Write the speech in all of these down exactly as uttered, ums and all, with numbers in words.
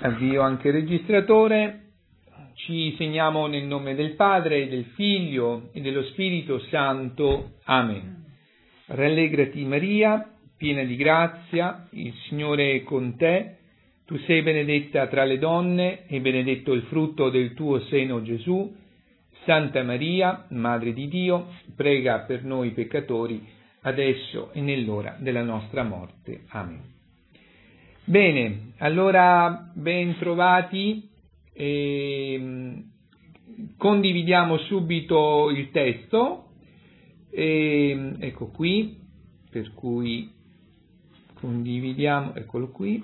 Avvio anche il registratore. Ci segniamo nel nome del Padre, del Figlio e dello Spirito Santo. Amen. Rallegrati Maria, piena di grazia, il Signore è con te. Tu sei benedetta tra le donne e benedetto il frutto del tuo seno, Gesù. Santa Maria, Madre di Dio, prega per noi peccatori, adesso e nell'ora della nostra morte. Amen. Bene, allora ben trovati, e condividiamo subito il testo, e, ecco qui, per cui condividiamo, eccolo qui.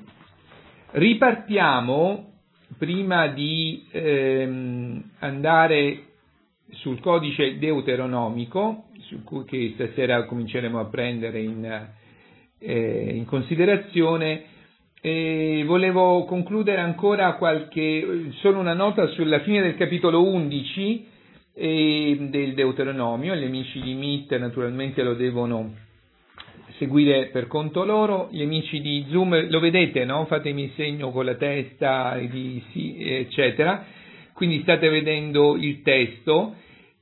Ripartiamo, prima di ehm, andare sul codice deuteronomico, su cui che stasera cominceremo a prendere in, eh, in considerazione. E volevo concludere ancora qualche, solo una nota sulla fine del capitolo undici eh, del Deuteronomio. Gli amici di Meet naturalmente lo devono seguire per conto loro, gli amici di Zoom lo vedete, no? Fatemi il segno con la testa, di sì, eccetera, quindi state vedendo il testo.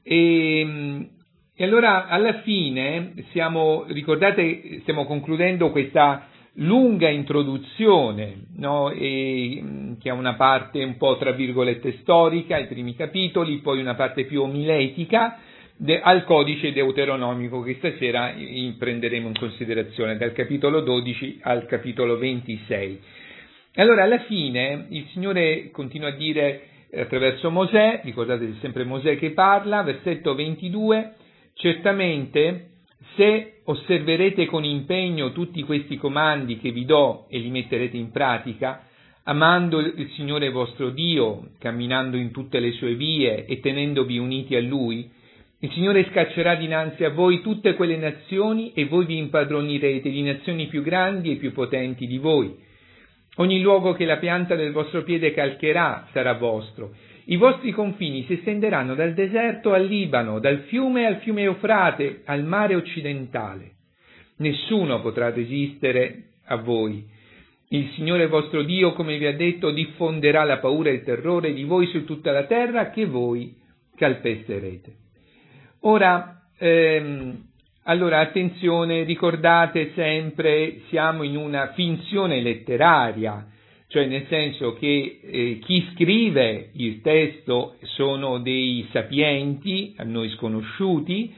E, e allora alla fine siamo, ricordate, stiamo concludendo questa lunga introduzione, no? E, che ha una parte un po' tra virgolette storica, i primi capitoli, poi una parte più omiletica de, al codice deuteronomico che stasera prenderemo in considerazione dal capitolo dodici al capitolo ventisei. Allora alla fine il Signore continua a dire attraverso Mosè, ricordate è sempre Mosè che parla, versetto ventidue, certamente se osserverete con impegno tutti questi comandi che vi do e li metterete in pratica, amando il Signore vostro Dio, camminando in tutte le sue vie e tenendovi uniti a Lui, il Signore scaccerà dinanzi a voi tutte quelle nazioni e voi vi impadronirete di nazioni più grandi e più potenti di voi. Ogni luogo che la pianta del vostro piede calcherà sarà vostro. I vostri confini si estenderanno dal deserto al Libano, dal fiume al fiume Eufrate, al mare occidentale. Nessuno potrà resistere a voi. Il Signore vostro Dio, come vi ha detto, diffonderà la paura e il terrore di voi su tutta la terra che voi calpesterete. Ora, ehm, allora attenzione, ricordate sempre, siamo in una finzione letteraria, cioè nel senso che eh, chi scrive il testo sono dei sapienti, a noi sconosciuti,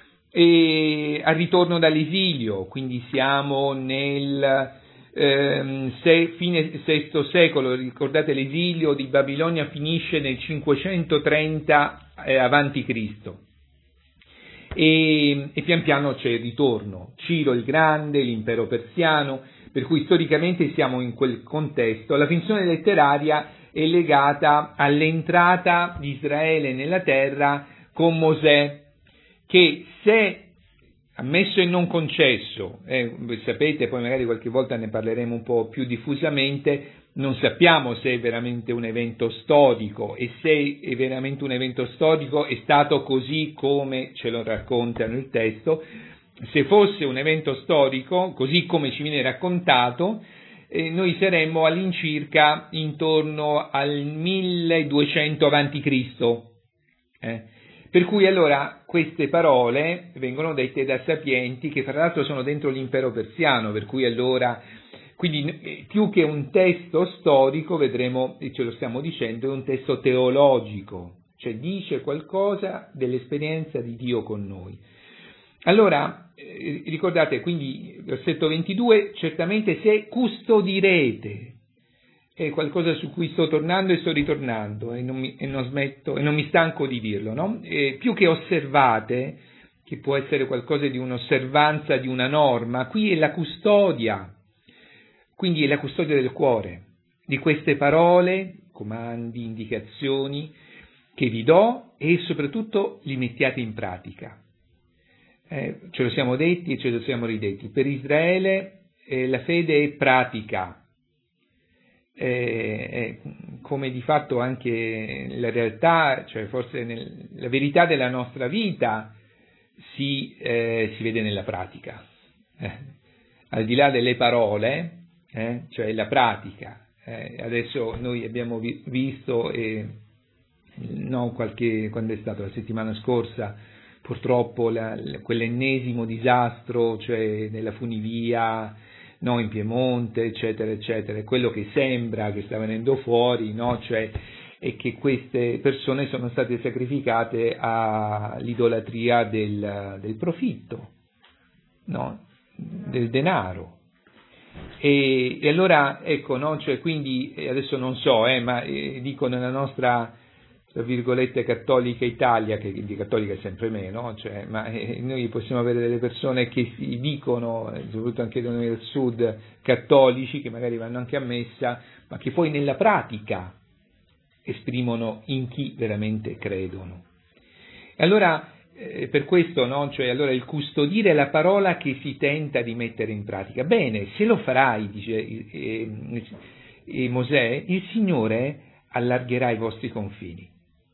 e al ritorno dall'esilio, quindi siamo nel ehm, se, fine sesto secolo, ricordate l'esilio di Babilonia finisce nel cinquecentotrenta eh, avanti Cristo. E, e pian piano c'è il ritorno, Ciro il Grande, l'impero persiano, per cui storicamente siamo in quel contesto. La finzione letteraria è legata all'entrata di Israele nella terra con Mosè, che se ammesso e non concesso, eh, sapete, poi magari qualche volta ne parleremo un po' più diffusamente, non sappiamo se è veramente un evento storico e se è veramente un evento storico è stato così come ce lo raccontano il testo. Se fosse un evento storico, così come ci viene raccontato, eh, noi saremmo all'incirca intorno al milleduecento avanti Cristo. Eh. Per cui allora queste parole vengono dette da sapienti che fra l'altro sono dentro l'impero persiano, per cui allora, quindi più che un testo storico, vedremo, e ce lo stiamo dicendo, è un testo teologico, cioè dice qualcosa dell'esperienza di Dio con noi. Allora, eh, ricordate, quindi, versetto ventidue, certamente se custodirete, è qualcosa su cui sto tornando e sto ritornando, e non mi, e non smetto, e non mi stanco di dirlo, no? E più che osservate, che può essere qualcosa di un'osservanza di una norma, qui è la custodia, quindi è la custodia del cuore, di queste parole, comandi, indicazioni, che vi do, e soprattutto li mettiate in pratica. Eh, ce lo siamo detti e ce lo siamo ridetti. Per Israele eh, la fede è pratica, eh, eh, come di fatto anche la realtà, cioè forse nel, la verità della nostra vita si, eh, si vede nella pratica. Eh, al di là delle parole, eh, cioè la pratica, Eh, adesso noi abbiamo vi- visto, eh, no, qualche, quando è stata la settimana scorsa, purtroppo la, la, quell'ennesimo disastro, cioè nella funivia, no, in Piemonte, eccetera, eccetera, quello che sembra che sta venendo fuori, no, cioè è che queste persone sono state sacrificate all'idolatria del, del profitto, no, del denaro. E, e allora, ecco, no, cioè quindi, adesso non so, eh, ma eh, dico nella nostra, tra virgolette, cattolica Italia, che di cattolica è sempre meno, cioè, ma eh, noi possiamo avere delle persone che si dicono, eh, soprattutto anche da noi del sud, cattolici, che magari vanno anche a messa, ma che poi nella pratica esprimono in chi veramente credono. E allora, eh, per questo, no? Cioè, allora il custodire la parola che si tenta di mettere in pratica. Bene, se lo farai, dice eh, eh, Mosè, il Signore allargherà i vostri confini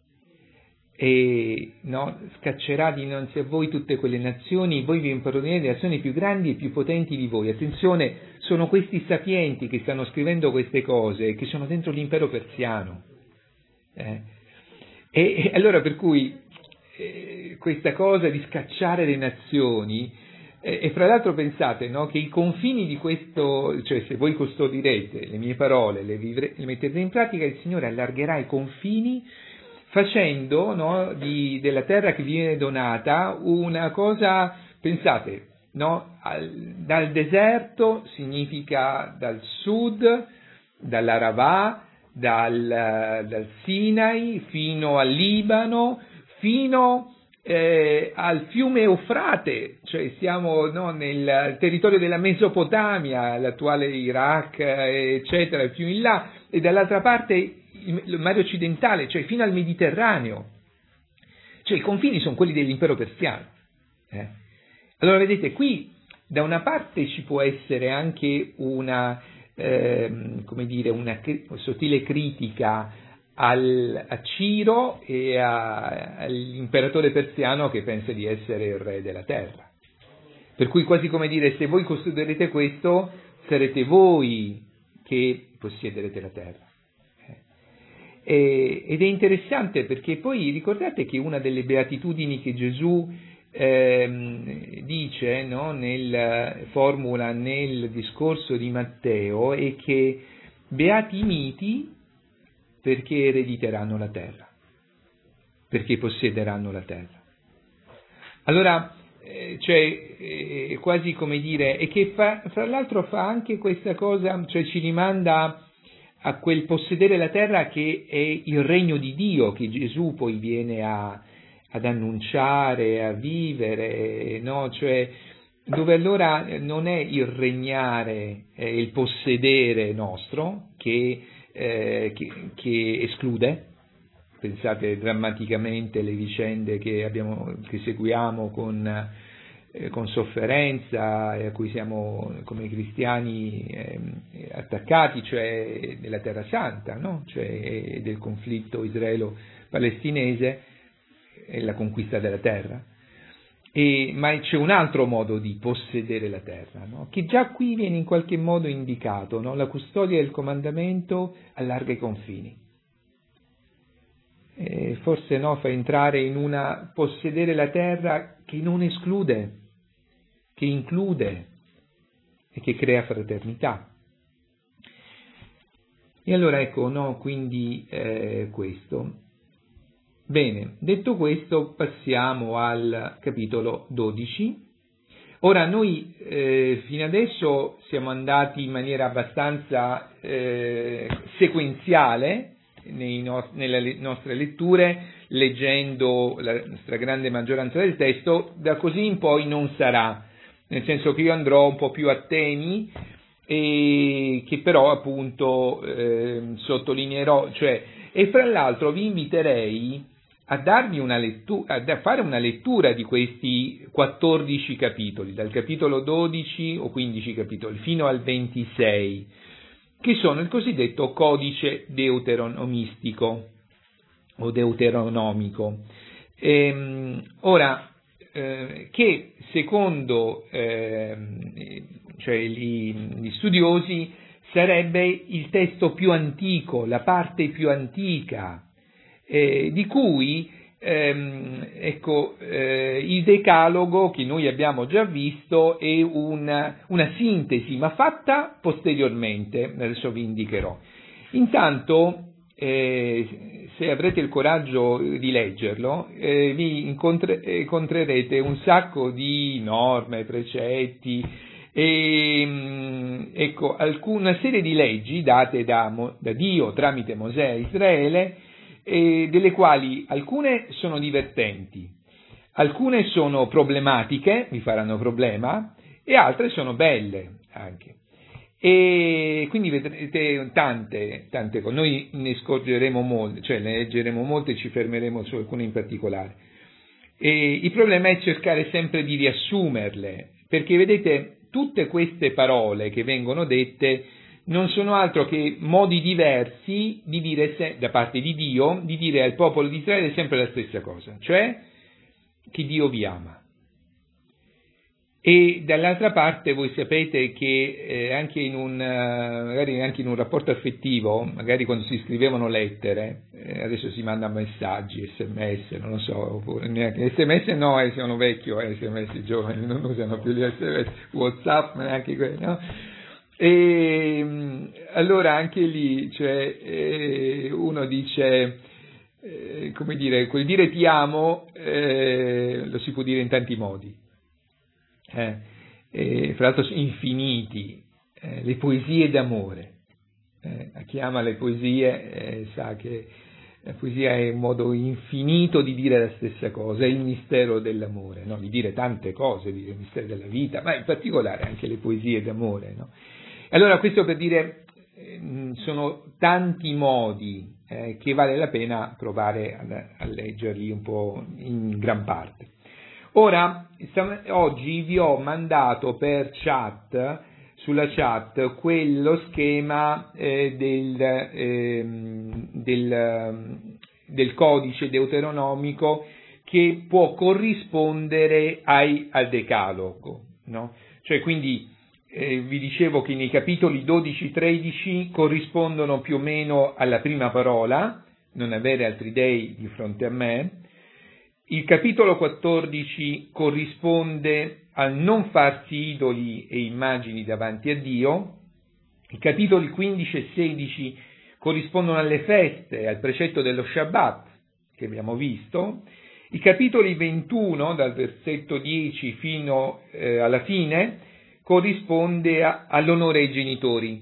e, no, scaccerà dinanzi a voi tutte quelle nazioni, voi vi impadronerete le nazioni più grandi e più potenti di voi. Attenzione, sono questi sapienti che stanno scrivendo queste cose, che sono dentro l'impero persiano. Eh. E, e allora per cui eh, questa cosa di scacciare le nazioni, eh, e fra l'altro pensate, no, che i confini di questo, cioè se voi custodirete le mie parole, le, vivre, le metterete in pratica, il Signore allargherà i confini facendo, no, di, della terra che viene donata una cosa, pensate, no, al, dal deserto significa dal sud, dall'Arabà, Dal, dal Sinai fino al Libano, fino eh, al fiume Eufrate, cioè siamo, no, nel territorio della Mesopotamia, l'attuale Iraq, eccetera, più in là, e dall'altra parte il mare occidentale, cioè fino al Mediterraneo. Cioè i confini sono quelli dell'impero persiano. Eh. Allora vedete, qui da una parte ci può essere anche una Eh, come dire, una sottile critica al, a Ciro e a, all'imperatore persiano che pensa di essere il re della terra. Per cui quasi come dire, se voi custodirete questo, sarete voi che possiederete la terra. Eh, ed è interessante perché poi ricordate che una delle beatitudini che Gesù Eh, dice, no, nel, formula nel discorso di Matteo è che beati i miti perché erediteranno la terra, perché possederanno la terra. Allora, eh, cioè, eh, quasi come dire, e che fa, fra l'altro fa anche questa cosa, cioè ci rimanda a quel possedere la terra che è il regno di Dio, che Gesù poi viene a ad annunciare, a vivere, no? Cioè, dove allora non è il regnare, è il possedere nostro che, eh, che, che esclude. Pensate drammaticamente le vicende che, abbiamo, che seguiamo con, eh, con sofferenza e a cui siamo come cristiani eh, attaccati, cioè della Terra Santa, no? Cioè del conflitto israelo-palestinese e la conquista della terra. E, ma c'è un altro modo di possedere la terra, no? Che già qui viene in qualche modo indicato, no? La custodia del comandamento allarga i confini. E forse, no, fa entrare in una possedere la terra che non esclude, che include e che crea fraternità. E allora ecco, no, quindi eh, questo. Bene, detto questo passiamo al capitolo dodici. Ora noi eh, fino adesso siamo andati in maniera abbastanza eh, sequenziale nei no- nelle nostre letture, leggendo la stragrande maggioranza del testo, da così in poi non sarà, nel senso che io andrò un po' più a temi e che però appunto eh, sottolineerò, cioè, e fra l'altro vi inviterei a darmi una lettura, a fare una lettura di questi quattordici capitoli, dal capitolo dodici o quindici capitoli fino al ventisei, che sono il cosiddetto codice deuteronomistico o deuteronomico. Ehm, ora, eh, che secondo eh, cioè gli, gli studiosi sarebbe il testo più antico, la parte più antica, eh, di cui ehm, ecco, eh, il Decalogo, che noi abbiamo già visto, è una, una sintesi, ma fatta posteriormente, adesso vi indicherò. Intanto, eh, se avrete il coraggio di leggerlo, eh, vi incontre, incontrerete un sacco di norme, precetti, e ecco, alcuna serie di leggi date da, da Dio tramite Mosè a Israele, e delle quali alcune sono divertenti, alcune sono problematiche, vi faranno problema, e altre sono belle anche. E quindi vedrete tante, tante cose. Noi ne scorgeremo molte, cioè ne leggeremo molte e ci fermeremo su alcune in particolare. E il problema è cercare sempre di riassumerle, perché vedete, tutte queste parole che vengono dette non sono altro che modi diversi di dire se, da parte di Dio, di dire al popolo di Israele sempre la stessa cosa, cioè che Dio vi ama. E dall'altra parte voi sapete che eh, anche in un magari anche in un rapporto affettivo, magari quando si scrivevano lettere, eh, adesso si mandano messaggi, sms, non lo so, oppure neanche sms no, eh, sono vecchio, eh, sms i giovani non usano più gli sms, WhatsApp, neanche quelli, no? E allora anche lì, cioè, eh, uno dice, eh, come dire, quel dire ti amo eh, lo si può dire in tanti modi. Eh, eh, fra l'altro infiniti, eh, le poesie d'amore, eh, a chi ama le poesie eh, sa che la poesia è un modo infinito di dire la stessa cosa, è il mistero dell'amore, no? Di dire tante cose, dire il mistero della vita, ma in particolare anche le poesie d'amore, no? Allora questo per dire, eh, sono tanti modi eh, che vale la pena provare a, a leggerli un po' in gran parte. Ora, oggi vi ho mandato per chat, sulla chat, quello schema eh, del, eh, del, del codice deuteronomico che può corrispondere ai, al Decalogo, no? Cioè, quindi eh, vi dicevo che nei capitoli dodici tredici corrispondono più o meno alla prima parola, non avere altri dei di fronte a me. Il capitolo quattordici corrisponde al non farsi idoli e immagini davanti a Dio, i capitoli quindici e sedici corrispondono alle feste, al precetto dello Shabbat, che abbiamo visto, i capitoli ventuno, dal versetto dieci fino eh, alla fine, corrisponde a, all'onore ai genitori.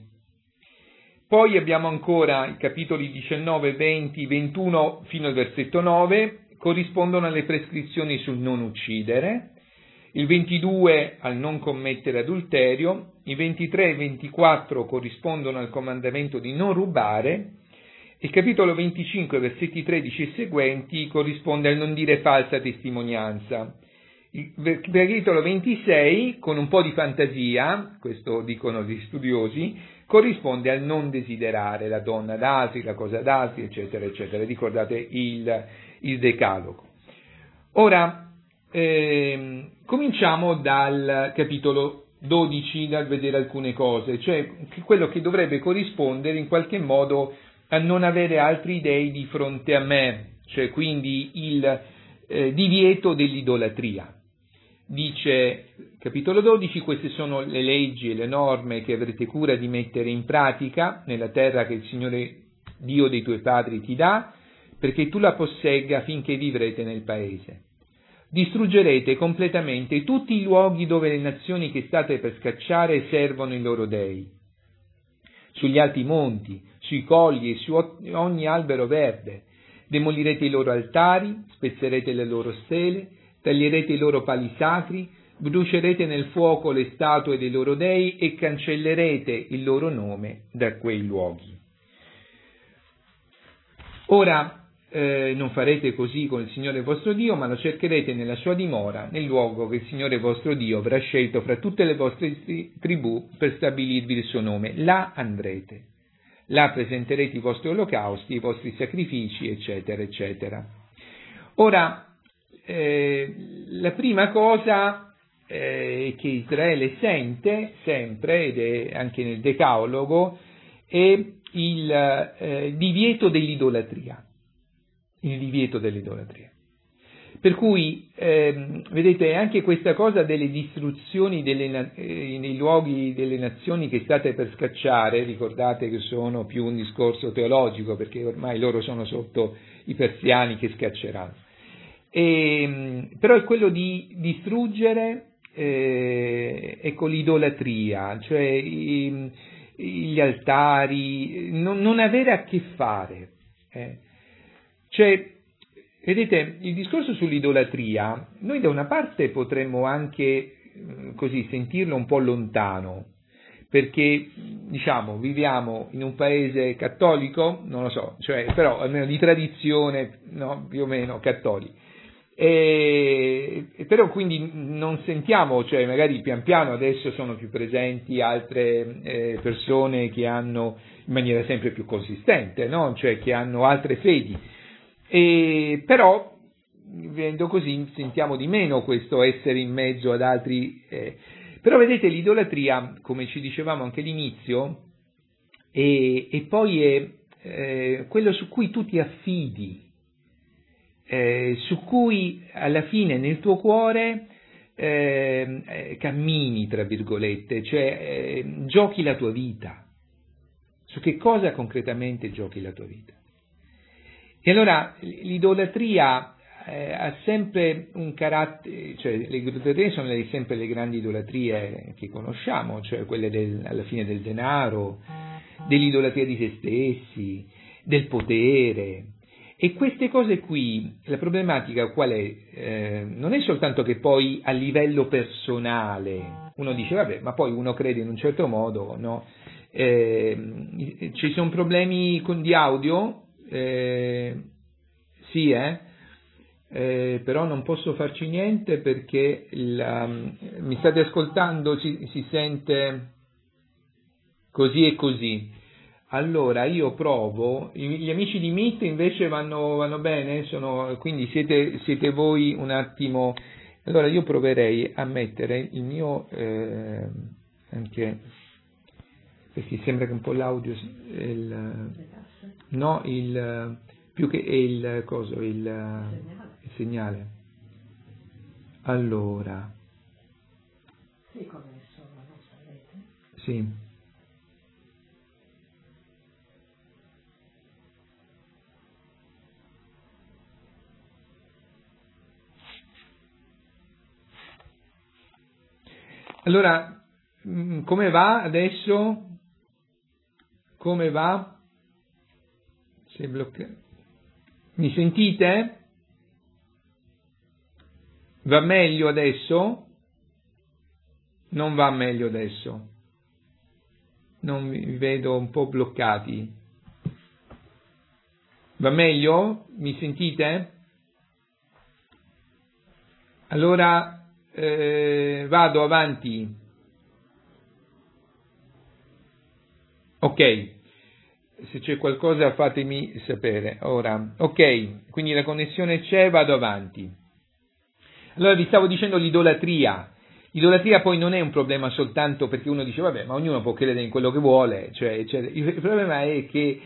Poi abbiamo ancora i capitoli diciannove, venti, ventuno fino al versetto nove, corrispondono alle prescrizioni sul non uccidere, il ventidue al non commettere adulterio, i ventitré e ventiquattro corrispondono al comandamento di non rubare, il capitolo venticinque, versetti tredici e seguenti, corrisponde al non dire falsa testimonianza. Il capitolo ventisei, con un po' di fantasia, questo dicono gli studiosi, corrisponde al non desiderare la donna d'altri, la cosa d'altri, eccetera, eccetera. Ricordate il, il Decalogo. Ora, eh, cominciamo dal capitolo dodici, dal vedere alcune cose, cioè quello che dovrebbe corrispondere in qualche modo a non avere altri dei di fronte a me, cioè quindi il eh, divieto dell'idolatria. Dice, capitolo dodici, queste sono le leggi e le norme che avrete cura di mettere in pratica nella terra che il Signore Dio dei tuoi padri ti dà, perché tu la possegga finché vivrete nel paese. Distruggerete completamente tutti i luoghi dove le nazioni che state per scacciare servono i loro dei. Sugli alti monti, sui colli e su ogni albero verde. Demolirete i loro altari, spezzerete le loro stele, taglierete i loro pali sacri, brucerete nel fuoco le statue dei loro dei e cancellerete il loro nome da quei luoghi. Ora, eh, non farete così con il Signore vostro Dio, ma lo cercherete nella sua dimora, nel luogo che il Signore vostro Dio avrà scelto fra tutte le vostre tribù per stabilirvi il suo nome. Là andrete. Là presenterete i vostri olocausti, i vostri sacrifici, eccetera, eccetera. Ora, eh, la prima cosa eh, che Israele sente sempre, ed è anche nel Decalogo, è il eh, divieto dell'idolatria, il divieto dell'idolatria. Per cui, ehm, vedete, anche questa cosa delle distruzioni delle, eh, nei luoghi delle nazioni che state per scacciare, ricordate che sono più un discorso teologico, perché ormai loro sono sotto i persiani che scacceranno. E, però è quello di distruggere, eh, ecco, l'idolatria, cioè i, gli altari, non, non avere a che fare. Eh. Cioè, vedete, il discorso sull'idolatria, noi da una parte potremmo anche così sentirlo un po' lontano, perché diciamo viviamo in un paese cattolico, non lo so, cioè però almeno di tradizione, no, più o meno cattolica. E, però quindi non sentiamo, cioè magari pian piano adesso sono più presenti altre eh, persone che hanno in maniera sempre più consistente, no? Cioè che hanno altre fedi. E, però, vivendo così, sentiamo di meno questo essere in mezzo ad altri. Eh. Però vedete, l'idolatria, come ci dicevamo anche all'inizio, e, e poi è eh, quello su cui tu ti affidi, eh, su cui alla fine nel tuo cuore eh, eh, cammini, tra virgolette, cioè eh, giochi la tua vita. Su che cosa concretamente giochi la tua vita? E allora l'idolatria eh, ha sempre un carattere, cioè le idolatrie sono le, sempre le grandi idolatrie che conosciamo, cioè quelle del, alla fine del denaro, dell'idolatria di se stessi, del potere. E queste cose qui, la problematica qual è? Eh, non è soltanto che poi a livello personale uno dice vabbè, ma poi uno crede in un certo modo, no? Eh, ci sono problemi con di audio? Eh, sì, eh? Eh, però non posso farci niente perché il, um, mi state ascoltando, ci, si sente così e così. Allora io provo, gli amici di Meet invece vanno, vanno bene, sono, quindi siete, siete voi un attimo. Allora io proverei a mettere il mio eh, anche perché sembra che un po' l'audio il, no il più che è il coso il, il segnale. Allora sì, come sono la nostra rete. Sì. Allora, come va adesso? Come va? Si è bloccato. Mi sentite? Va meglio adesso? Non va meglio adesso. Non vi vedo, un po' bloccati. Va meglio? Mi sentite? Allora eh, vado avanti. Ok, se c'è qualcosa fatemi sapere. Ora, ok, quindi la connessione c'è, vado avanti. Allora vi stavo dicendo l'idolatria. L'idolatria poi non è un problema soltanto perché uno dice vabbè, ma ognuno può credere in quello che vuole, cioè, cioè il problema è che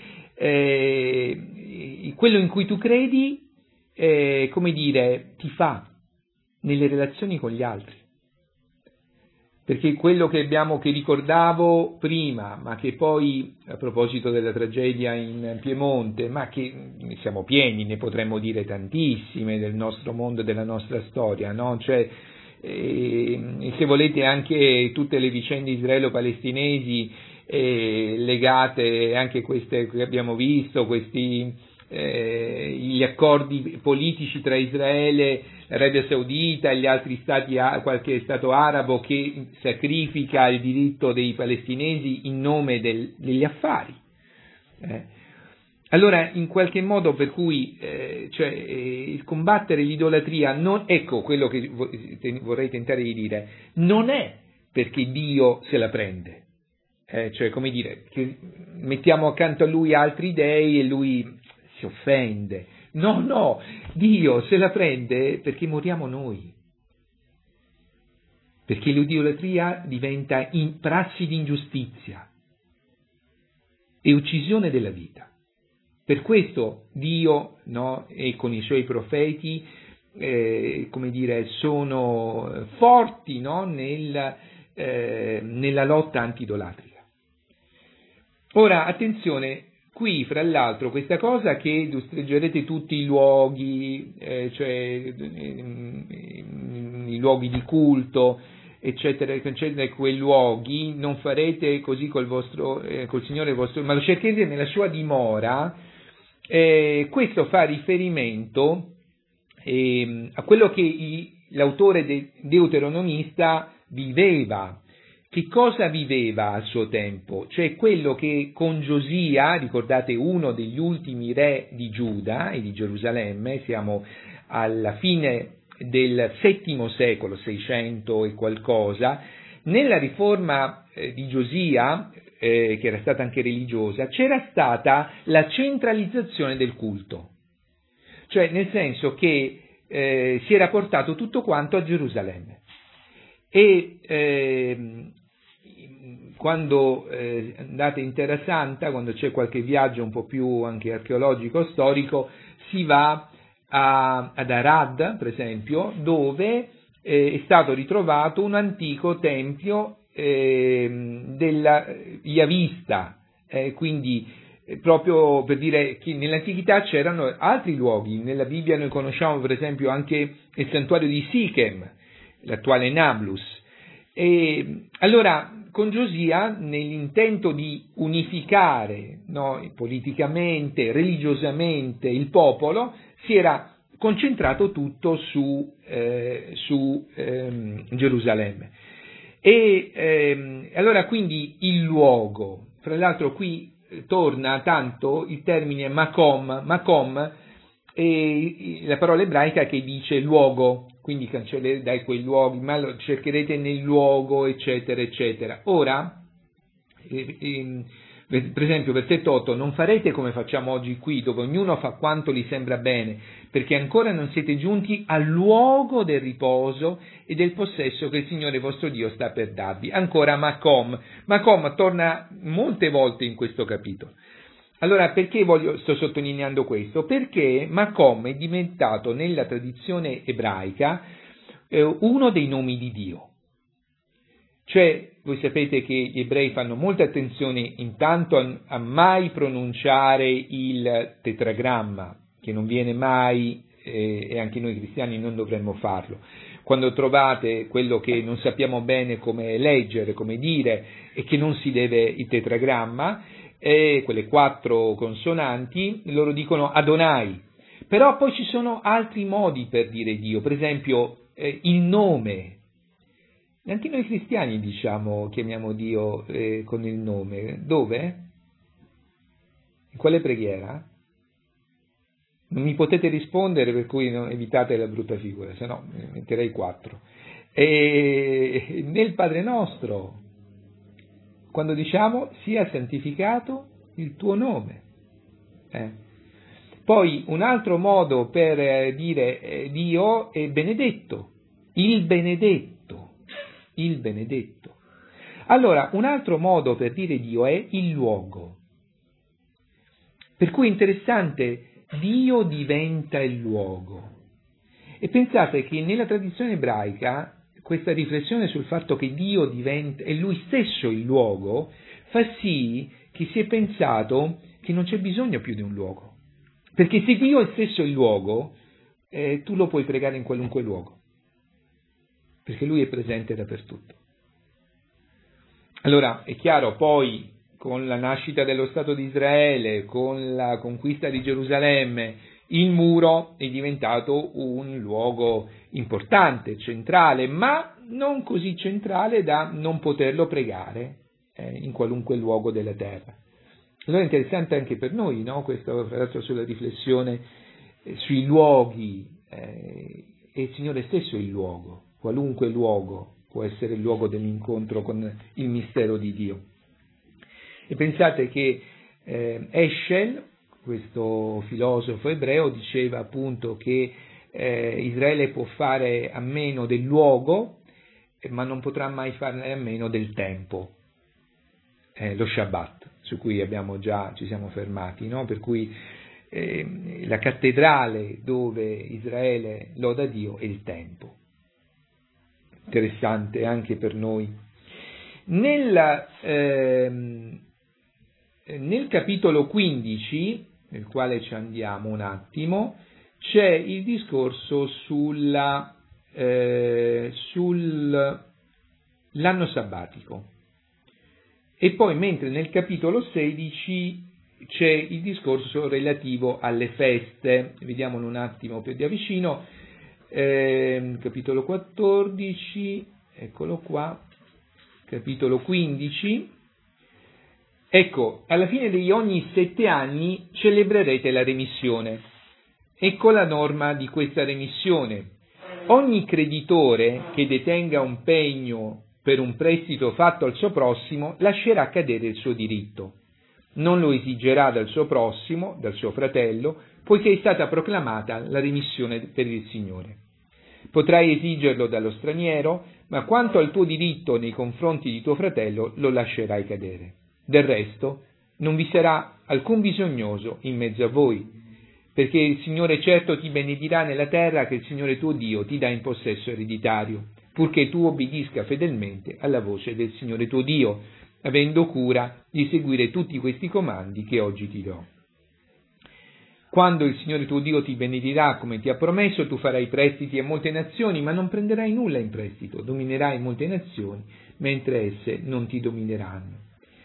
eh, quello in cui tu credi, eh, come dire, ti fa nelle relazioni con gli altri. Perché quello che abbiamo, che ricordavo prima, ma che poi, a proposito della tragedia in Piemonte, ma che ne siamo pieni, ne potremmo dire tantissime del nostro mondo e della nostra storia, no? Cioè, eh, se volete anche tutte le vicende israelo-palestinesi eh, legate anche queste che abbiamo visto, questi eh, gli accordi politici tra Israele, l'Arabia Saudita e gli altri stati, qualche stato arabo che sacrifica il diritto dei palestinesi in nome del, degli affari. Eh. Allora, in qualche modo, per cui eh, cioè, eh, il combattere l'idolatria, non, ecco quello che vorrei tentare di dire, non è perché Dio se la prende, eh, cioè come dire, che mettiamo accanto a lui altri dei e lui si offende. No, no, Dio se la prende perché moriamo noi. perché l'idolatria diventa in prassi di ingiustizia e uccisione della vita. Per questo Dio, no, e con i suoi profeti, eh, come dire, sono forti, no, nel, eh, nella lotta antidolatrica. Ora, attenzione, qui fra l'altro questa cosa che distreggerete tutti i luoghi, eh, cioè eh, i luoghi di culto, eccetera, eccetera, quei luoghi, non farete così col vostro, eh, col Signore vostro, ma lo cercherete nella sua dimora. Eh, questo fa riferimento eh, a quello che i, l'autore de, deuteronomista viveva. Che cosa viveva al suo tempo? Cioè quello che con Giosia, ricordate uno degli ultimi re di Giuda e di Gerusalemme, siamo alla fine del settimo secolo, seicento e qualcosa, nella riforma eh, di Giosia, eh, che era stata anche religiosa, c'era stata la centralizzazione del culto, cioè nel senso che eh, si era portato tutto quanto a Gerusalemme e eh, quando eh, andate in Terra Santa, quando c'è qualche viaggio un po' più anche archeologico, storico, si va a, ad Arad, per esempio, dove eh, è stato ritrovato un antico tempio eh, della Yavista, eh, quindi eh, proprio per dire che nell'antichità c'erano altri luoghi. Nella Bibbia noi conosciamo per esempio anche il santuario di Sichem, l'attuale Nablus. E allora con Giosia, nell'intento di unificare, no, politicamente, religiosamente il popolo, si era concentrato tutto su, eh, su ehm, Gerusalemme. E ehm, allora quindi il luogo, fra l'altro qui torna tanto il termine makom, makom è la parola ebraica che dice luogo, quindi cancellerete dai quei luoghi, ma lo cercherete nel luogo, eccetera, eccetera. Ora, eh, eh, per esempio, versetto otto, non farete come facciamo oggi qui, dove ognuno fa quanto gli sembra bene, perché ancora non siete giunti al luogo del riposo e del possesso che il Signore vostro Dio sta per darvi. Ancora Makom. Makom torna molte volte in questo capitolo. Allora, perché voglio, sto sottolineando questo? Perché Makom è diventato nella tradizione ebraica eh, uno dei nomi di Dio. Cioè, voi sapete che gli ebrei fanno molta attenzione intanto a, a mai pronunciare il tetragramma, che non viene mai, eh, e anche noi cristiani non dovremmo farlo. Quando trovate quello che non sappiamo bene come leggere, come dire, e che non si deve il tetragramma, e quelle quattro consonanti, loro dicono Adonai. Però poi ci sono altri modi per dire Dio, per esempio eh, il nome. Anche noi cristiani diciamo, chiamiamo Dio eh, con il nome. Dove? In quale preghiera? Non mi potete rispondere, per cui no, evitate la brutta figura, se no ne metterei quattro. E nel Padre Nostro, quando diciamo sia santificato il tuo nome. Eh. Poi un altro modo per eh, dire eh, Dio è benedetto, il benedetto, il benedetto. Allora, un altro modo per dire Dio è il luogo. Per cui è interessante, Dio diventa il luogo. E pensate che nella tradizione ebraica questa riflessione sul fatto che Dio diventa, è Lui stesso il luogo, fa sì che si è pensato che non c'è bisogno più di un luogo. Perché se Dio è stesso il luogo, eh, tu lo puoi pregare in qualunque luogo. Perché Lui è presente dappertutto. Allora, è chiaro, poi, con la nascita dello Stato di Israele, con la conquista di Gerusalemme, il muro è diventato un luogo importante, centrale, ma non così centrale da non poterlo pregare eh, in qualunque luogo della terra. Allora è interessante anche per noi, no? Questo, tra l'altro, sulla riflessione eh, sui luoghi, eh, è il Signore stesso il luogo, qualunque luogo può essere il luogo dell'incontro con il mistero di Dio. E pensate che eh, Eschel, questo filosofo ebreo, diceva appunto che eh, Israele può fare a meno del luogo ma non potrà mai farne a meno del tempo, eh, lo Shabbat, su cui abbiamo già, ci siamo fermati, no? Per cui eh, la cattedrale dove Israele loda Dio è il tempo. Interessante anche per noi. Nel, ehm, nel capitolo quindici, nel quale ci andiamo un attimo, c'è il discorso sulla, eh, sull'anno sabbatico. E poi, mentre nel capitolo sedici c'è il discorso relativo alle feste, vediamolo un attimo più da vicino, eh, capitolo quattordici, eccolo qua, capitolo quindici, ecco, alla fine di ogni sette anni celebrerete la remissione. Ecco la norma di questa remissione. Ogni creditore che detenga un pegno per un prestito fatto al suo prossimo lascerà cadere il suo diritto. Non lo esigerà dal suo prossimo, dal suo fratello, poiché è stata proclamata la remissione per il Signore. Potrai esigerlo dallo straniero, ma quanto al tuo diritto nei confronti di tuo fratello lo lascerai cadere. Del resto, non vi sarà alcun bisognoso in mezzo a voi, perché il Signore certo ti benedirà nella terra che il Signore tuo Dio ti dà in possesso ereditario, purché tu obbedisca fedelmente alla voce del Signore tuo Dio, avendo cura di seguire tutti questi comandi che oggi ti do. Quando il Signore tuo Dio ti benedirà come ti ha promesso, tu farai prestiti a molte nazioni, ma non prenderai nulla in prestito, dominerai molte nazioni, mentre esse non ti domineranno.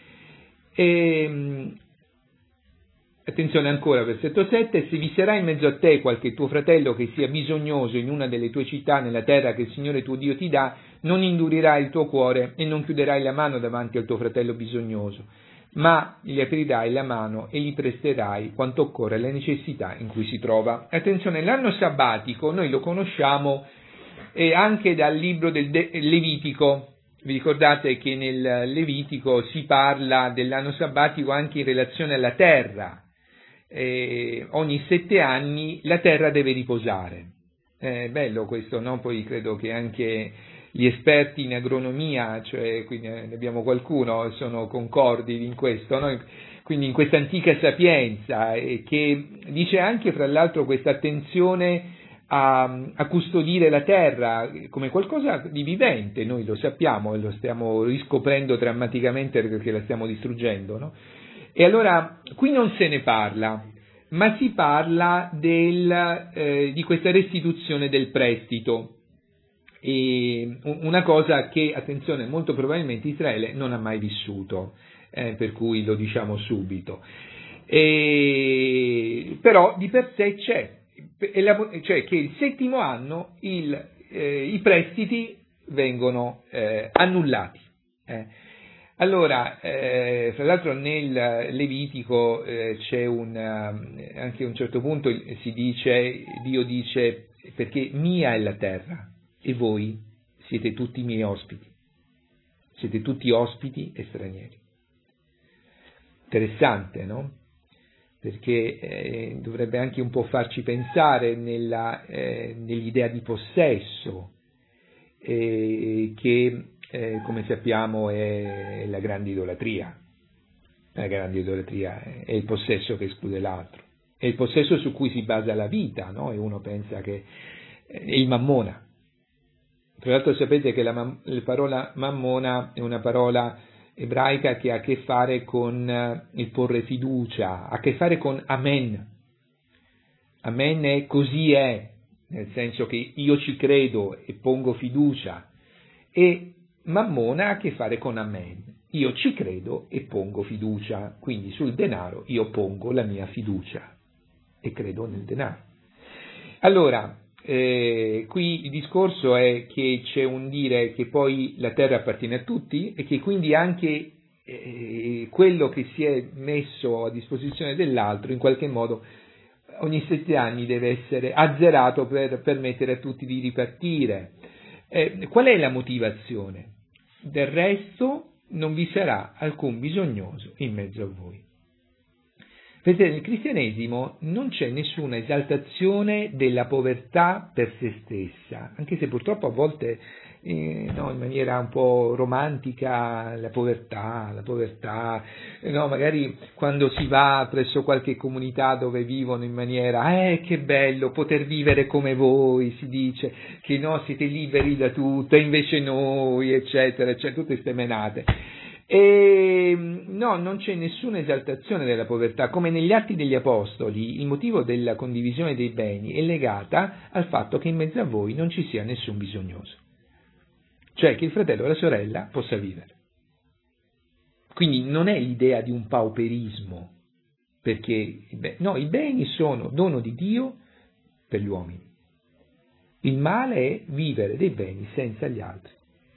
E, attenzione ancora, versetto sette, se vi sarà in mezzo a te qualche tuo fratello che sia bisognoso in una delle tue città nella terra che il Signore tuo Dio ti dà, non indurirai il tuo cuore e non chiuderai la mano davanti al tuo fratello bisognoso, ma gli aprirai la mano e gli presterai quanto occorre alla necessità in cui si trova. Attenzione, l'anno sabbatico noi lo conosciamo eh, anche dal libro del De- Levitico. Vi ricordate che nel Levitico si parla dell'anno sabbatico anche in relazione alla terra. Eh, ogni sette anni la terra deve riposare. È bello questo, no? Poi credo che anche gli esperti in agronomia, cioè quindi ne abbiamo qualcuno, sono concordi in questo, no? Quindi in questa antica sapienza, eh, che dice anche fra l'altro questa attenzione a, a custodire la terra come qualcosa di vivente, noi lo sappiamo e lo stiamo riscoprendo drammaticamente perché la stiamo distruggendo, no? E allora qui non se ne parla, ma si parla del, eh, di questa restituzione del prestito, e una cosa che, attenzione, molto probabilmente Israele non ha mai vissuto, eh, per cui lo diciamo subito. E, però di per sé c'è, cioè che il settimo anno il, eh, i prestiti vengono eh, annullati. Eh. Allora, eh, fra l'altro nel Levitico eh, c'è un, anche a un certo punto si dice, Dio dice, perché mia è la terra e voi siete tutti miei ospiti, siete tutti ospiti e stranieri. Interessante, no? Perché eh, dovrebbe anche un po' farci pensare nella, eh, nell'idea di possesso, eh, che eh, come sappiamo è la grande idolatria. La grande idolatria è il possesso che esclude l'altro, è il possesso su cui si basa la vita, no? E uno pensa che è il mammona. Tra l'altro sapete che la, la parola mammona è una parola ebraica che ha a che fare con il porre fiducia, ha a che fare con amen. Amen è così è, nel senso che io ci credo e pongo fiducia, e mammona ha a che fare con amen, io ci credo e pongo fiducia, quindi sul denaro io pongo la mia fiducia e credo nel denaro. Allora, Eh, qui il discorso è che c'è un dire che poi la terra appartiene a tutti e che quindi anche eh, quello che si è messo a disposizione dell'altro in qualche modo ogni sette anni deve essere azzerato per permettere a tutti di ripartire. Eh, qual è la motivazione? Del resto non vi sarà alcun bisognoso in mezzo a voi. Perché nel cristianesimo non c'è nessuna esaltazione della povertà per se stessa, anche se purtroppo a volte eh, no, in maniera un po' romantica la povertà, la povertà, eh, no, magari quando si va presso qualche comunità dove vivono in maniera eh che bello poter vivere come voi, si dice che no, siete liberi da tutto, e invece noi, eccetera, eccetera, tutte ste menate. E no, non c'è nessuna esaltazione della povertà, come negli Atti degli Apostoli. Il motivo della condivisione dei beni è legata al fatto che in mezzo a voi non ci sia nessun bisognoso, cioè che il fratello o la sorella possa vivere. Quindi non è l'idea di un pauperismo, perché no, i beni sono dono di Dio per gli uomini. Il male è vivere dei beni senza gli altri.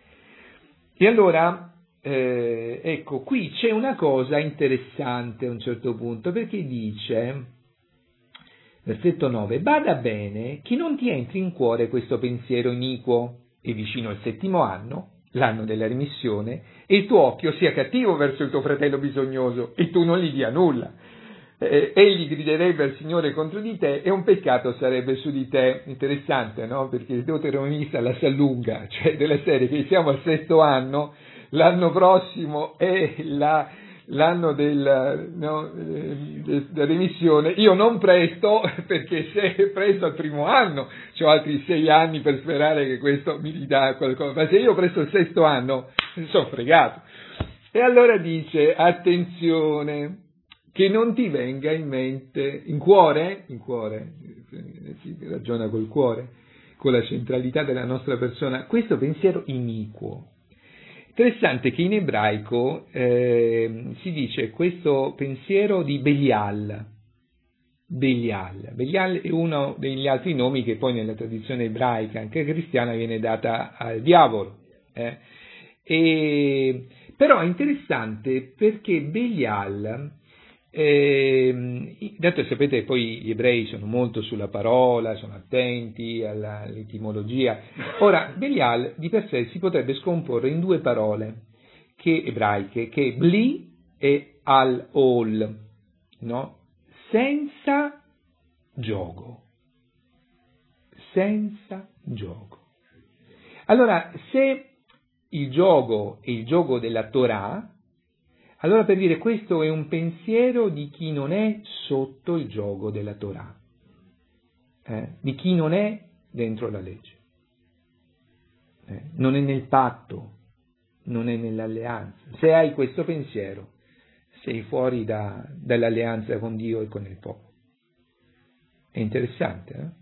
E allora Eh, ecco, qui c'è una cosa interessante a un certo punto, perché dice, versetto nove, bada bene che non ti entri in cuore questo pensiero iniquo, e vicino al settimo anno, l'anno della remissione, e il tuo occhio sia cattivo verso il tuo fratello bisognoso, e tu non gli dia nulla. Eh, egli griderebbe al Signore contro di te, e un peccato sarebbe su di te. Interessante, no? Perché il deuteronomista la si allunga, cioè della serie che siamo al sesto anno, l'anno prossimo è la, l'anno del, no, della remissione, io non presto, perché se presto al primo anno, ho altri sei anni per sperare che questo mi ridà qualcosa, ma se io presto il sesto anno, sono fregato. E allora dice, attenzione, che non ti venga in mente, in cuore, in cuore, si ragiona col cuore, con la centralità della nostra persona, questo pensiero iniquo. Interessante che in ebraico eh, si dice questo pensiero di Belial. Belial. Belial è uno degli altri nomi che poi nella tradizione ebraica, anche cristiana, viene data al diavolo. Eh. E, però è interessante perché Belial, eh, dato sapete poi gli ebrei sono molto sulla parola, sono attenti alla, all'etimologia. Ora, Belial di per sé si potrebbe scomporre in due parole che, ebraiche, che è bli e al-ol, no? Senza giogo. Senza giogo. Allora, se il giogo è il giogo della Torah, allora per dire questo è un pensiero di chi non è sotto il giogo della Torah, eh? Di chi non è dentro la legge, eh? Non è nel patto, non è nell'alleanza. Se hai questo pensiero, sei fuori da, dall'alleanza con Dio e con il popolo. È interessante, eh?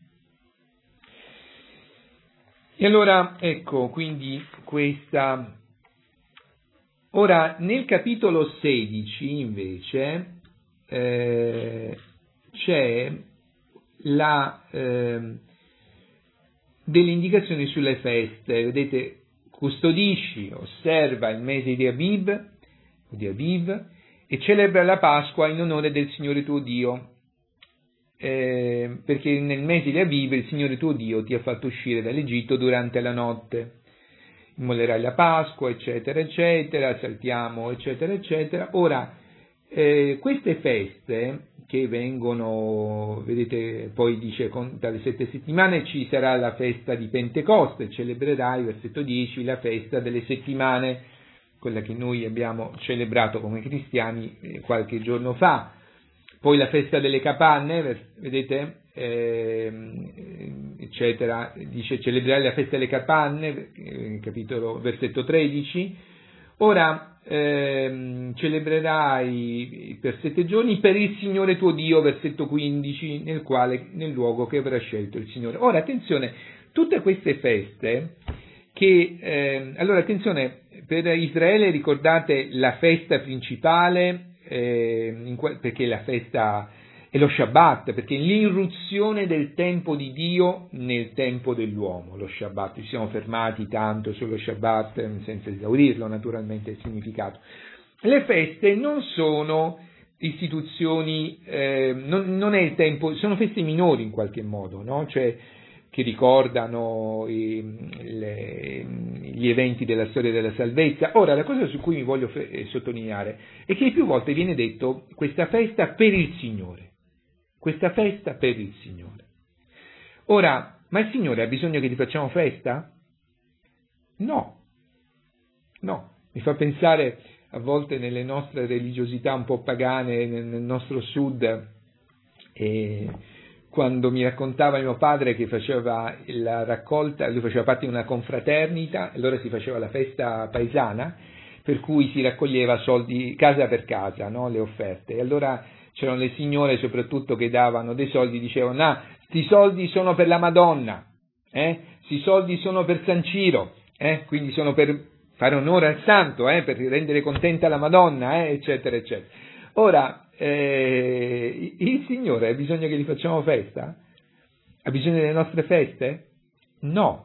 E allora, ecco, quindi questa... Ora, nel capitolo sedici, invece, eh, c'è la, eh, delle indicazioni sulle feste. Vedete, custodisci, osserva il mese di Abib, di Aviv, e celebra la Pasqua in onore del Signore tuo Dio, eh, perché nel mese di Aviv il Signore tuo Dio ti ha fatto uscire dall'Egitto durante la notte. Immolerai la Pasqua, eccetera, eccetera, saltiamo, eccetera, eccetera. Ora, eh, queste feste che vengono, vedete, poi dice, con, dalle sette settimane ci sarà la festa di Pentecoste, celebrerai, versetto dieci, la festa delle settimane, quella che noi abbiamo celebrato come cristiani eh, qualche giorno fa. Poi la festa delle capanne, vedete, eh, eccetera, dice celebrerai la festa delle capanne, eh, capitolo, versetto tredici. Ora eh, celebrerai per sette giorni per il Signore tuo Dio, versetto quindici, nel quale, nel luogo che avrà scelto il Signore. Ora attenzione, tutte queste feste che, eh, allora attenzione, per Israele ricordate la festa principale, eh, in que- perché la festa è lo Shabbat, perché è l'irruzione del tempo di Dio nel tempo dell'uomo, lo Shabbat. Ci siamo fermati tanto sullo Shabbat senza esaurirlo naturalmente il significato. Le feste non sono istituzioni, eh, non, non è il tempo, sono feste minori in qualche modo, no? Cioè che ricordano i, le, gli eventi della storia della salvezza. Ora, la cosa su cui mi voglio fe- sottolineare è che più volte viene detto questa festa per il Signore, questa festa per il Signore. Ora, ma il Signore ha bisogno che gli facciamo festa? No, no, mi fa pensare a volte nelle nostre religiosità un po' pagane, nel, nel nostro sud, e quando mi raccontava mio padre che faceva la raccolta, lui faceva parte di una confraternita, allora si faceva la festa paesana, per cui si raccoglieva soldi casa per casa, no? Le offerte, e allora c'erano le signore soprattutto che davano dei soldi, dicevano, ah, sti soldi sono per la Madonna, eh? Sti soldi sono per San Ciro, eh? Quindi sono per fare onore al santo, eh? Per rendere contenta la Madonna, eh? eccetera, eccetera. Ora, eh, il Signore ha bisogno che gli facciamo festa? Ha bisogno delle nostre feste? No.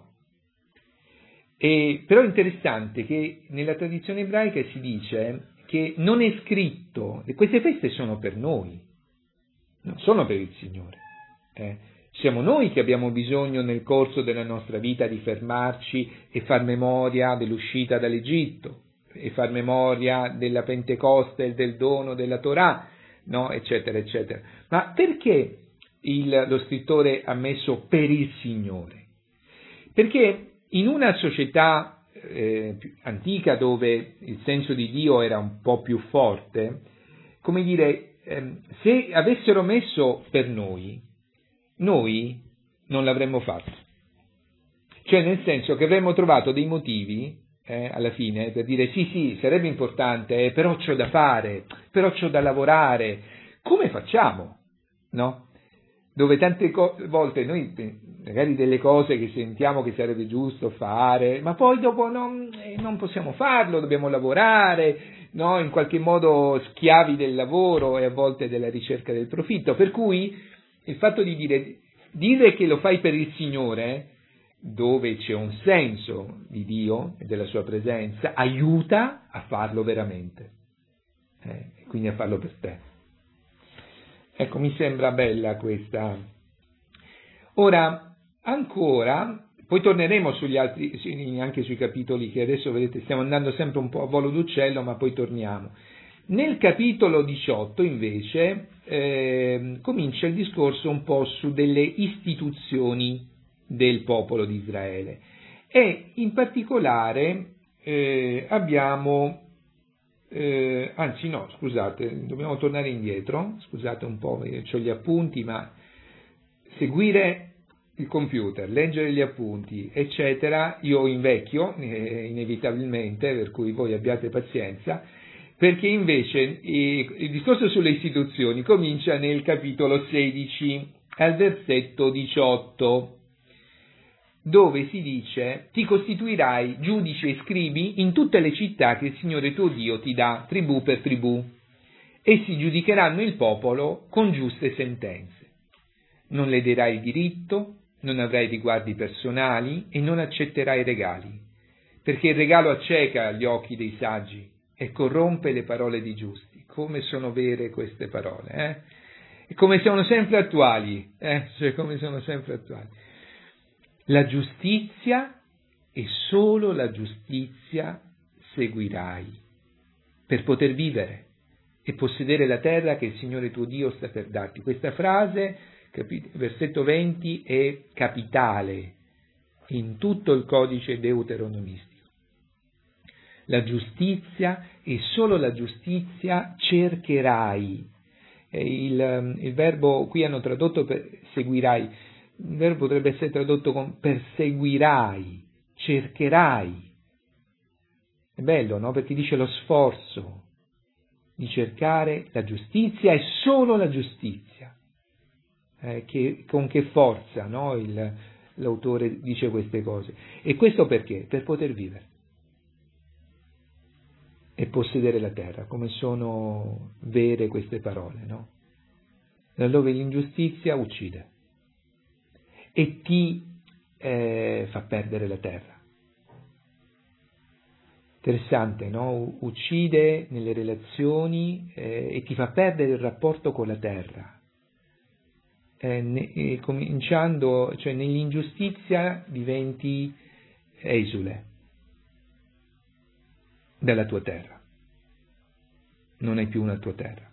E, però è interessante che nella tradizione ebraica si dice che non è scritto, e queste feste sono per noi, non sono per il Signore. Eh. Siamo noi che abbiamo bisogno nel corso della nostra vita di fermarci e far memoria dell'uscita dall'Egitto, e far memoria della Pentecoste e del dono della Torah, no? eccetera, eccetera. Ma perché il, lo scrittore ha messo per il Signore? Perché in una società eh, più antica dove il senso di Dio era un po' più forte, come dire, eh, se avessero messo per noi, noi non l'avremmo fatto. Cioè nel senso che avremmo trovato dei motivi eh, alla fine per dire sì sì sarebbe importante, eh, però c'ho da fare, però c'ho da lavorare. Come facciamo? No? Dove tante co- volte noi magari delle cose che sentiamo che sarebbe giusto fare, ma poi dopo non, eh, non possiamo farlo, dobbiamo lavorare, no? In qualche modo schiavi del lavoro e a volte della ricerca del profitto. Per cui il fatto di dire, dire che lo fai per il Signore, dove c'è un senso di Dio e della sua presenza, aiuta a farlo veramente, eh, e quindi a farlo per te. Ecco, mi sembra bella questa. Ora, ancora, poi torneremo sugli altri, anche sui capitoli che adesso vedete, stiamo andando sempre un po' a volo d'uccello, ma poi torniamo. Nel capitolo diciotto, invece, eh, comincia il discorso un po' su delle istituzioni del popolo di Israele. E in particolare eh, abbiamo, eh, anzi no, scusate, dobbiamo tornare indietro, scusate un po', ho gli appunti, ma seguire il computer, leggere gli appunti, eccetera, io invecchio eh, inevitabilmente, per cui voi abbiate pazienza, perché invece eh, il discorso sulle istituzioni comincia nel capitolo sedici, al versetto diciotto, dove si dice: ti costituirai giudice e scribi in tutte le città che il Signore tuo Dio ti dà, tribù per tribù. Essi giudicheranno il popolo con giuste sentenze. Non lederai il diritto, non avrai riguardi personali e non accetterai regali, perché il regalo acceca gli occhi dei saggi e corrompe le parole dei giusti. Come sono vere queste parole, eh? E come sono sempre attuali, eh? Cioè come sono sempre attuali. La giustizia e solo la giustizia seguirai per poter vivere e possedere la terra che il Signore tuo Dio sta per darti. Questa frase, versetto venti, è capitale in tutto il codice deuteronomistico. La giustizia e solo la giustizia cercherai. Il, il verbo qui hanno tradotto per seguirai, il verbo potrebbe essere tradotto con perseguirai, cercherai. È bello, no? Perché dice lo sforzo di cercare la giustizia e solo la giustizia. Eh, che, con che forza, no? Il, l'autore dice queste cose. E questo perché? Per poter vivere e possedere la terra, come sono vere queste parole, no? Laddove l'ingiustizia uccide e ti eh, fa perdere la terra. Interessante, no? Uccide nelle relazioni eh, e ti fa perdere il rapporto con la terra. eh, ne, eh, cominciando, cioè nell'ingiustizia diventi esule dalla tua terra, non è più una tua terra.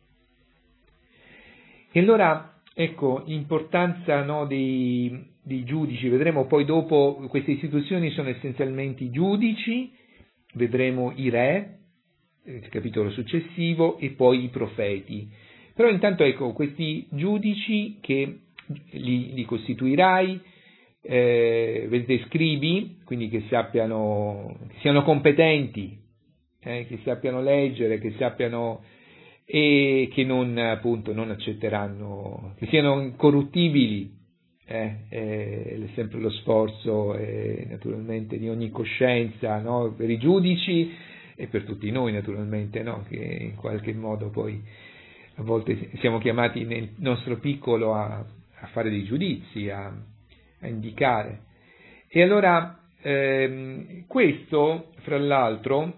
E allora, ecco, l'importanza, no, dei, dei giudici, vedremo poi dopo, queste istituzioni sono essenzialmente i giudici, vedremo i re, il capitolo successivo, e poi i profeti. Però intanto, ecco, questi giudici che li, li costituirai, eh, vedete, scribi, quindi che sappiano, che siano competenti, eh, che sappiano leggere, che sappiano, e che non, appunto, non accetteranno, che siano incorruttibili, eh, eh, è sempre lo sforzo, eh, naturalmente, di ogni coscienza, no, per i giudici e per tutti noi, naturalmente, no, che in qualche modo poi a volte siamo chiamati nel nostro piccolo a, a fare dei giudizi, a, a indicare. E allora ehm, questo, fra l'altro,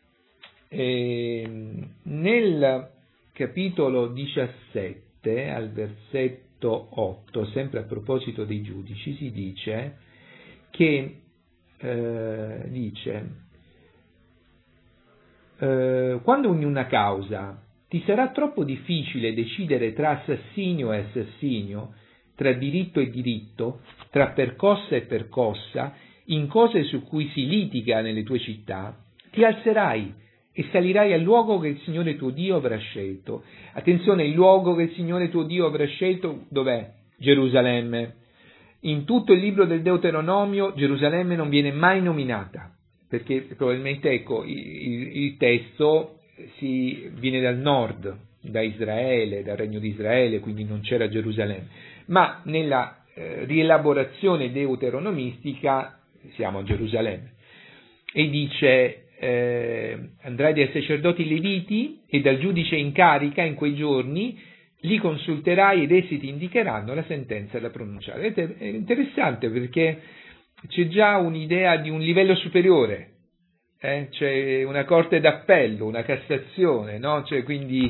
eh, nel capitolo diciassette, al versetto otto, sempre a proposito dei giudici, si dice che eh, dice eh, quando in una causa ti sarà troppo difficile decidere tra assassinio e assassinio, tra diritto e diritto, tra percossa e percossa, in cose su cui si litiga nelle tue città, ti alzerai e salirai al luogo che il Signore tuo Dio avrà scelto. Attenzione, il luogo che il Signore tuo Dio avrà scelto, dov'è? Gerusalemme. In tutto il libro del Deuteronomio Gerusalemme non viene mai nominata, perché probabilmente, ecco, il, il testo si viene dal nord, da Israele, dal regno di Israele, quindi non c'era Gerusalemme. Ma nella eh, rielaborazione deuteronomistica siamo a Gerusalemme. E dice: Eh, andrai dai sacerdoti leviti e dal giudice in carica in quei giorni, li consulterai ed essi ti indicheranno la sentenza da pronunciare. È interessante perché c'è già un'idea di un livello superiore, eh? C'è una corte d'appello, una Cassazione, no? Cioè, quindi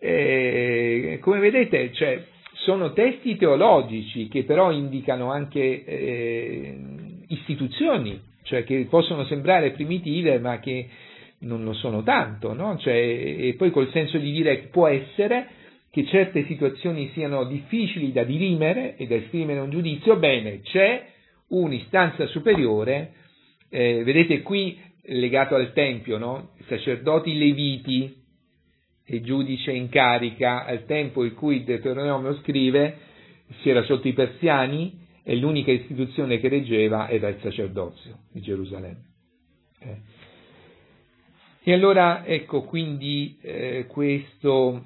eh, come vedete, cioè, sono testi teologici che però indicano anche eh, istituzioni, cioè che possono sembrare primitive ma che non lo sono tanto, no? Cioè, e poi col senso di dire che può essere che certe situazioni siano difficili da dirimere e da esprimere un giudizio, bene, c'è un'istanza superiore, eh, vedete qui legato al Tempio, no? Sacerdoti leviti e giudice in carica, al tempo in cui il Deuteronomio scrive si era sotto i persiani, e l'unica istituzione che reggeva era il sacerdozio di Gerusalemme. Eh. E allora, ecco, quindi eh, questo,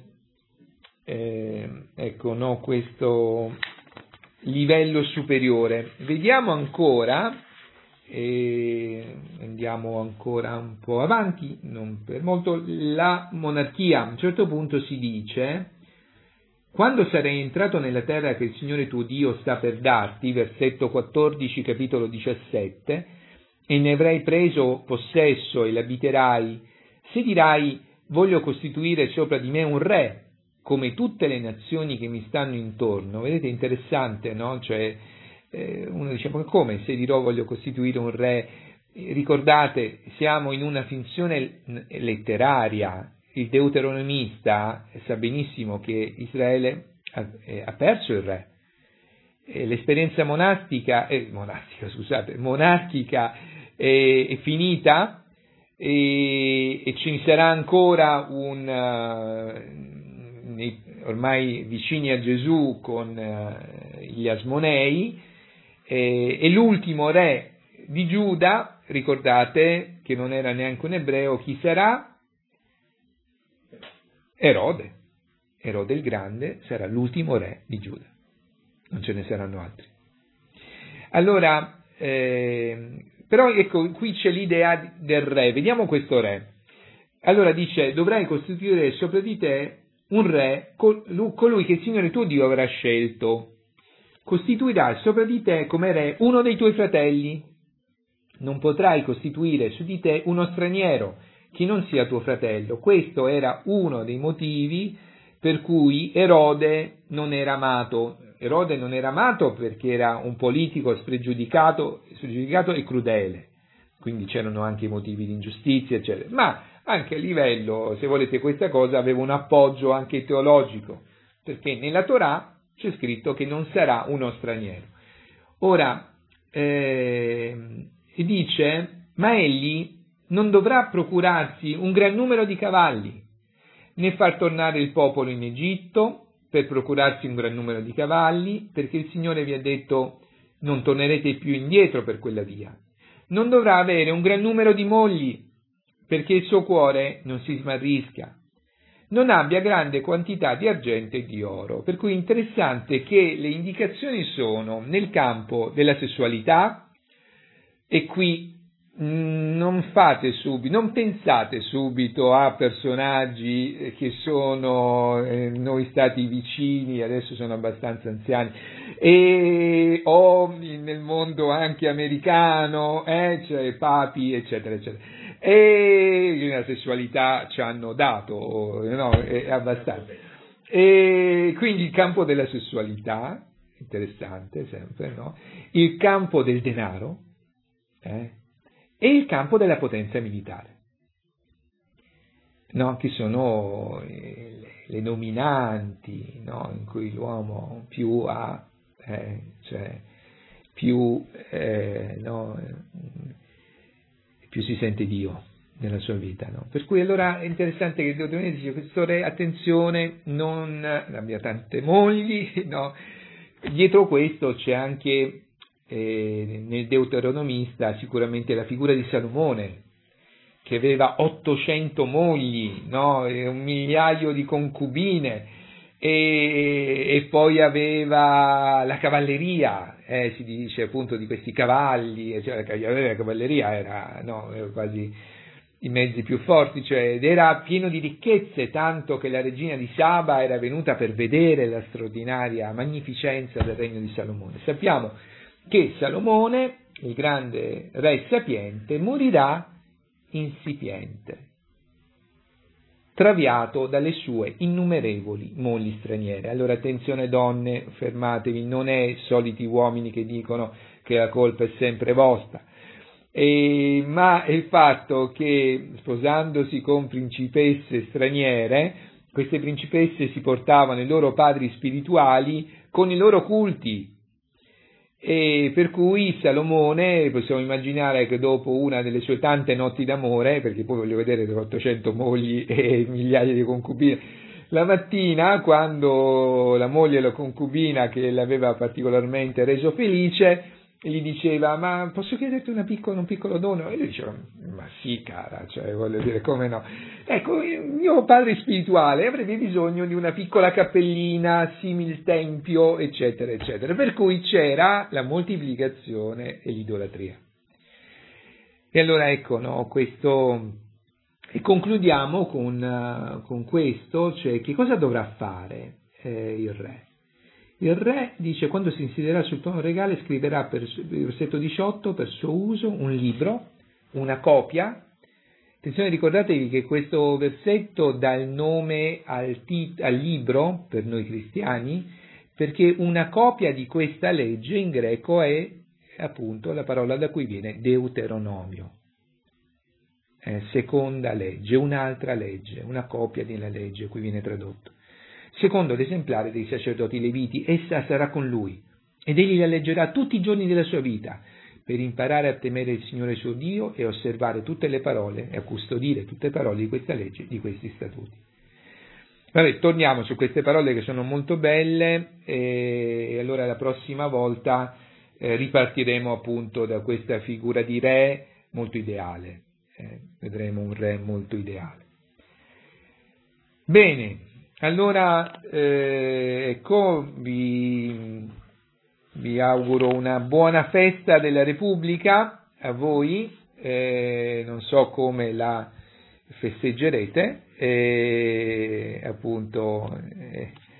eh, ecco, no, questo livello superiore. Vediamo ancora, eh, andiamo ancora un po' avanti, non per molto, la monarchia. A un certo punto si dice: quando sarai entrato nella terra che il Signore tuo Dio sta per darti, versetto quattordici, capitolo diciassette, e ne avrai preso possesso e l'abiterai, se dirai: voglio costituire sopra di me un re, come tutte le nazioni che mi stanno intorno. Vedete, interessante, no? Cioè, eh, uno dice: ma come, se dirò voglio costituire un re? Eh, ricordate, siamo in una finzione letteraria. Il deuteronomista sa benissimo che Israele ha, eh, ha perso il re. E l'esperienza monastica, eh, monastica, scusate, monarchica è, è finita, e, e ci sarà ancora un, uh, ormai vicini a Gesù con uh, gli Asmonei, e, e l'ultimo re di Giuda, ricordate che non era neanche un ebreo, chi sarà? Erode, Erode il Grande sarà l'ultimo re di Giuda, non ce ne saranno altri. Allora, eh, però ecco, qui c'è l'idea del re, vediamo questo re. Allora dice: dovrai costituire sopra di te un re, colui che il Signore tuo Dio avrà scelto. Costituirà sopra di te come re uno dei tuoi fratelli. Non potrai costituire su di te uno straniero, che non sia tuo fratello. Questo era uno dei motivi per cui Erode non era amato. Erode non era amato perché era un politico spregiudicato, spregiudicato e crudele, quindi c'erano anche motivi di ingiustizia, eccetera, ma anche a livello, se volete questa cosa, aveva un appoggio anche teologico, perché nella Torah c'è scritto che non sarà uno straniero. Ora, eh, dice, ma egli non dovrà procurarsi un gran numero di cavalli, né far tornare il popolo in Egitto per procurarsi un gran numero di cavalli, perché il Signore vi ha detto non tornerete più indietro per quella via. Non dovrà avere un gran numero di mogli, perché il suo cuore non si smarrisca. Non abbia grande quantità di argento e di oro. Per cui è interessante che le indicazioni sono nel campo della sessualità, e qui non fate subito, non pensate subito a personaggi che sono eh, noi stati vicini, adesso sono abbastanza anziani, e o nel mondo anche americano, eh, cioè papi, eccetera, eccetera. E la sessualità ci hanno dato, no, è abbastanza. E quindi il campo della sessualità, interessante sempre, no? Il campo del denaro, eh? E il campo della potenza militare, no? Che sono le, le dominanti, no? In cui l'uomo più ha, eh, cioè più, eh, no? più si sente Dio nella sua vita, no? Per cui allora è interessante che Deuteronomio dice questo re, attenzione, non abbia tante mogli, no? Dietro questo c'è anche Eh, nel Deuteronomista sicuramente la figura di Salomone, che aveva ottocento mogli, no? E un migliaio di concubine, e, e poi aveva la cavalleria, eh, si dice appunto di questi cavalli, cioè la cavalleria era, no, era quasi i mezzi più forti, cioè, ed era pieno di ricchezze, tanto che la regina di Saba era venuta per vedere la straordinaria magnificenza del regno di Salomone. Sappiamo che Salomone, il grande re sapiente, morirà insipiente, traviato dalle sue innumerevoli mogli straniere. Allora attenzione donne, fermatevi, non è soliti uomini che dicono che la colpa è sempre vostra, e, ma è il fatto che sposandosi con principesse straniere, queste principesse si portavano i loro padri spirituali con i loro culti, e per cui Salomone, possiamo immaginare che dopo una delle sue tante notti d'amore, perché poi voglio vedere ottocento mogli e migliaia di concubine, la mattina, quando la moglie e la concubina che l'aveva particolarmente reso felice gli diceva: ma posso chiederti una piccola, un piccolo dono? E lui diceva: ma sì cara, cioè voglio dire, come no, ecco, il mio padre spirituale avrebbe bisogno di una piccola cappellina simile il tempio, eccetera eccetera, per cui c'era la moltiplicazione e l'idolatria. E allora ecco, no, questo, e concludiamo con, con questo, cioè che cosa dovrà fare eh, il re? Il re dice: quando si insiederà sul trono regale scriverà, per il versetto diciotto, per suo uso un libro, una copia. Attenzione, ricordatevi che questo versetto dà il nome al, tit- al libro per noi cristiani, perché una copia di questa legge in greco è appunto la parola da cui viene Deuteronomio, eh, seconda legge, un'altra legge, una copia della legge, qui viene tradotto. Secondo l'esemplare dei sacerdoti leviti, essa sarà con lui, ed egli la leggerà tutti i giorni della sua vita, per imparare a temere il Signore suo Dio e a osservare tutte le parole e a custodire tutte le parole di questa legge, di questi statuti. Vabbè, torniamo su queste parole che sono molto belle, e allora la prossima volta eh, ripartiremo appunto da questa figura di re molto ideale, eh, vedremo un re molto ideale. Bene. Allora, eh, ecco, vi, vi auguro una buona festa della Repubblica a voi, eh, non so come la festeggerete, eh, appunto, eh,